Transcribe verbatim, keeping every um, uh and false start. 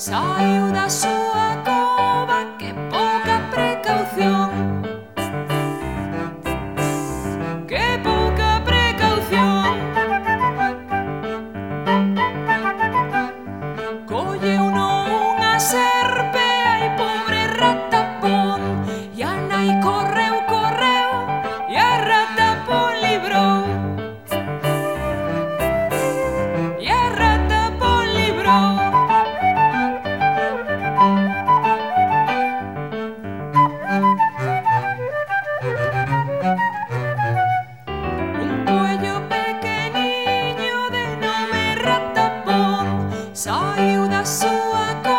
saiu da súa cova, que pouca precaución, que pouca precaución. Colleu unha serpe, ai pobre ratapón, e a nai correu, correu, e a ratapón librou, e a ratapón librou. Un coello pequeniño de nome Ratapón saiu da súa cova,